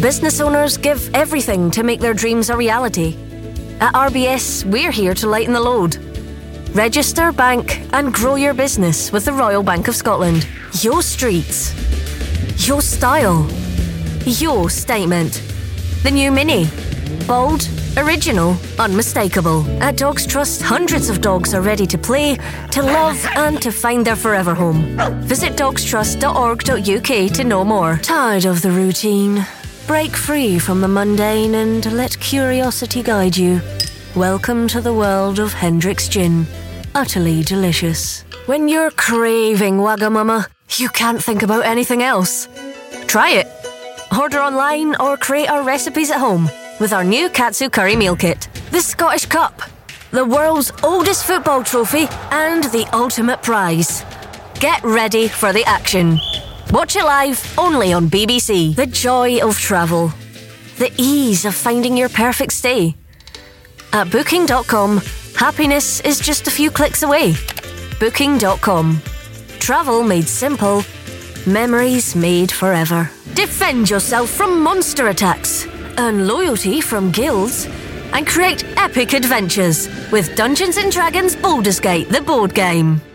business owners give everything to make their dreams a reality. At RBS, we're here to lighten the load. Register, bank and grow your business with the Royal Bank of Scotland. Your streets. Your style. Your statement. The new Mini. Bold, original, unmistakable. At Dogs Trust, hundreds of dogs are ready to play, to love and to find their forever home. Visit dogstrust.org.uk to know more. Tired of the routine? Break free from the mundane and let curiosity guide you. Welcome to the world of Hendrick's Gin. Utterly delicious. When you're craving Wagamama, you can't think about anything else. Try it. Order online or create our recipes at home with our new Katsu Curry Meal Kit. The Scottish Cup, the world's oldest football trophy and the ultimate prize. Get ready for the action. Watch it live only on BBC. The joy of travel. The ease of finding your perfect stay. At Booking.com, happiness is just a few clicks away. Booking.com. Travel made simple. Memories made forever. Defend yourself from monster attacks. Earn loyalty from guilds. And create epic adventures with Dungeons & Dragons Baldur's Gate, the board game.